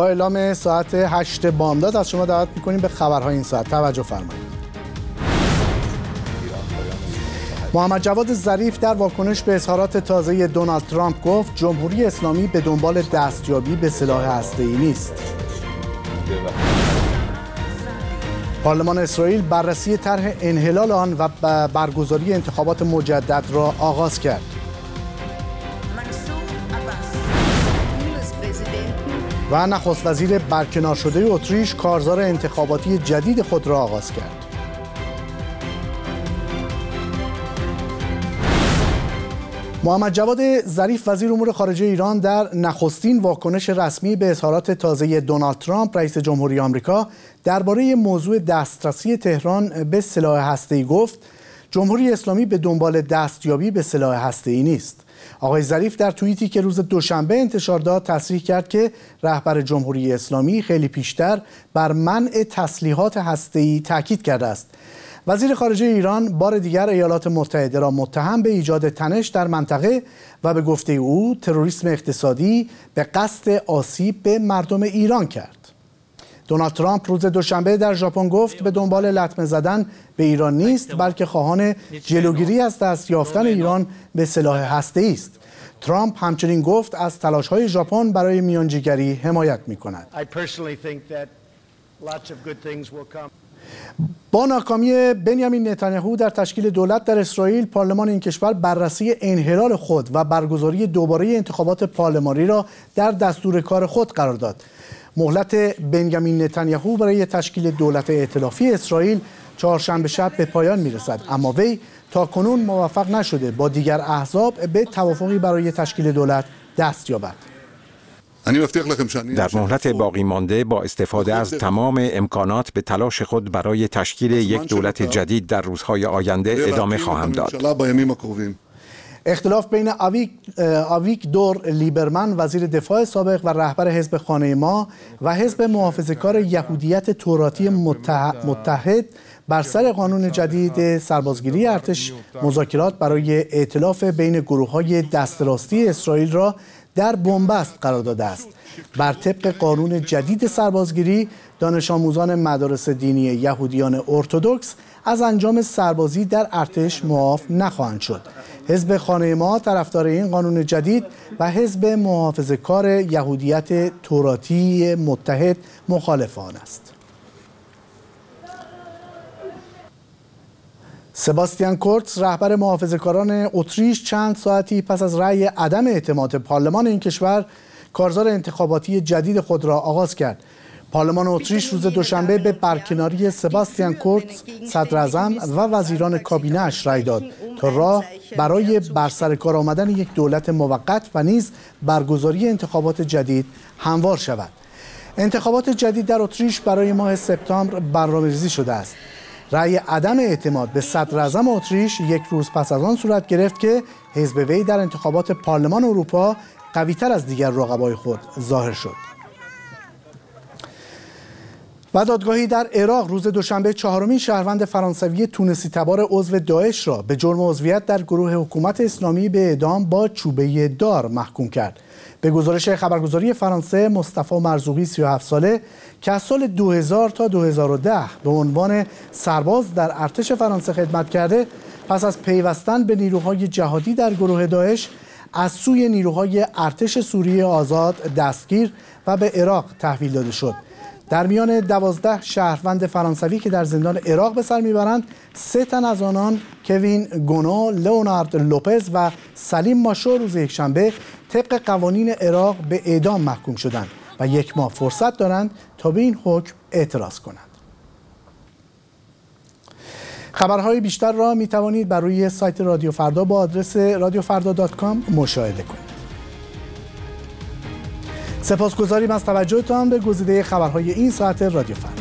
اعلام ساعت 8 بامداد از شما دعوت می‌کنیم به خبرهای این ساعت. توجه فرمایید. محمد جواد ظریف در واکنش به اظهارات تازه دونالد ترامپ گفت جمهوری اسلامی به دنبال دستیابی به سلاح هسته‌ای نیست. پارلمان اسرائیل بررسی طرح انحلال آن و برگزاری انتخابات مجدد را آغاز کرد. و نخست وزیر برکنار شده اتریش کارزار انتخاباتی جدید خود را آغاز کرد. محمد جواد ظریف وزیر امور خارجه ایران در نخستین واکنش رسمی به اظهارات تازه دونالد ترامپ رئیس جمهوری آمریکا درباره موضوع دسترسی تهران به سلاح هسته‌ای گفت جمهوری اسلامی به دنبال دستیابی به سلاح هسته‌ای نیست. آقای ظریف در توییتی که روز دوشنبه انتشار داد تصریح کرد که رهبر جمهوری اسلامی خیلی پیشتر بر منع تسلیحات هسته‌ای تاکید کرده است. وزیر خارجه ایران بار دیگر ایالات متحده را متهم به ایجاد تنش در منطقه و به گفته او تروریسم اقتصادی به قصد آسیب به مردم ایران کرد. دونالد ترامپ روز دوشنبه در ژاپن گفت به دنبال لطمه زدن به ایران نیست بلکه خواهان جلوگیری از دست یافتن ایران به سلاح هسته‌ای است. ترامپ همچنین گفت از تلاش‌های ژاپن برای میانجیگری حمایت می‌کند. با ناکامی بنیامین نتانیاهو در تشکیل دولت در اسرائیل، پارلمان این کشور بررسی انحلال خود و برگزاری دوباره انتخابات پارلمانی را در دستور کار خود قرار داد. مهلت بنیامین نتانیاهو برای تشکیل دولت ائتلافی اسرائیل چهارشنبه شب به پایان میرسد، اما وی تاکنون موفق نشده با دیگر احزاب به توافقی برای تشکیل دولت دست یابد. در مهلت باقی مانده با استفاده از تمام امکانات به تلاش خود برای تشکیل یک دولت جدید در روزهای آینده ادامه خواهم داد. اختلاف بین آویگدور لیبرمن وزیر دفاع سابق و رهبر حزب خانه ما و حزب محافظه‌کار یهودیت توراتی متحد بر سر قانون جدید سربازگیری ارتش مذاکرات برای ائتلاف بین گروه‌های دست راستی اسرائیل را در بنبست قرار داده است. بر طبق قانون جدید سربازگیری دانش آموزان مدارس دینی یهودیان ارتدوکس از انجام سربازی در ارتش معاف نخواهند شد. حزب خانه ما طرفدار این قانون جدید و حزب محافظه‌کار یهودیت توراتی متحد مخالف آن است. سباستیان کورتز رهبر محافظه‌کاران اتریش چند ساعتی پس از رأی عدم اعتماد پارلمان این کشور کارزار انتخاباتی جدید خود را آغاز کرد. پارلمان اتریش روز دوشنبه به برکناری سباستیان کورتز صدراعظم و وزیران کابینه‌اش رأی داد تا راه برای بر سر کار آمدن یک دولت موقت و نیز برگزاری انتخابات جدید هموار شود. انتخابات جدید در اتریش برای ماه سپتامبر برنامه‌ریزی شده است. رأی عدم اعتماد به صدراعظم اتریش یک روز پس از آن صورت گرفت که حزب وی در انتخابات پارلمان اروپا قوی‌تر از دیگر رقبای خود ظاهر شد. و دادگاهی در عراق روز دوشنبه چهارمین شهروند فرانسوی تونسی تبار عضو داعش را به جرم عضویت در گروه حکومت اسلامی به اعدام با چوبه دار محکوم کرد. به گزارش خبرگزاری فرانسه، مصطفی مرزوقی 37 ساله که از سال 2000 تا 2010 به عنوان سرباز در ارتش فرانسه خدمت کرده، پس از پیوستن به نیروهای جهادی در گروه داعش از سوی نیروهای ارتش سوریه آزاد دستگیر و به عراق تحویل داده شد. در میان 12 شهروند فرانسوی که در زندان عراق به سر میبرند، 3 تن از آنان کوین گونو، لئونارد لوپز و سلیم ماشو روز یکشنبه طبق قوانین عراق به اعدام محکوم شدند و 1 ماه فرصت دارند تا به این حکم اعتراض کنند. خبرهای بیشتر را می توانید بر روی سایت رادیو فردا با آدرس radiofarda.com مشاهده کنید. سپاسگزاریم از توجهتان به گزیده خبرهای این ساعت رادیو فردا.